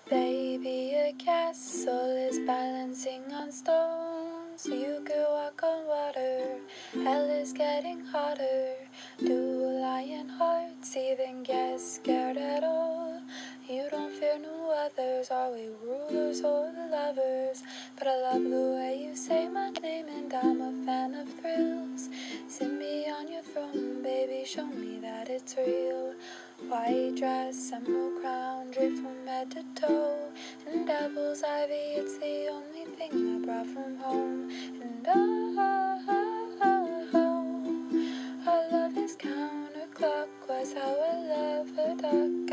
Baby, a castle is balancing on stones. You could walk on water. Hell is getting hotter. Do lion hearts even get scared at all? You don't fear no others. Are we rulers or lovers? But I love the way you say my name, and I'm a fan of thrills. Sit me on your throne, baby, show me that it's real. White dress, emerald crown, draped from head to toe, and devil's ivy, it's the only thing I brought from home. And our love is counterclockwise, how I love a duck.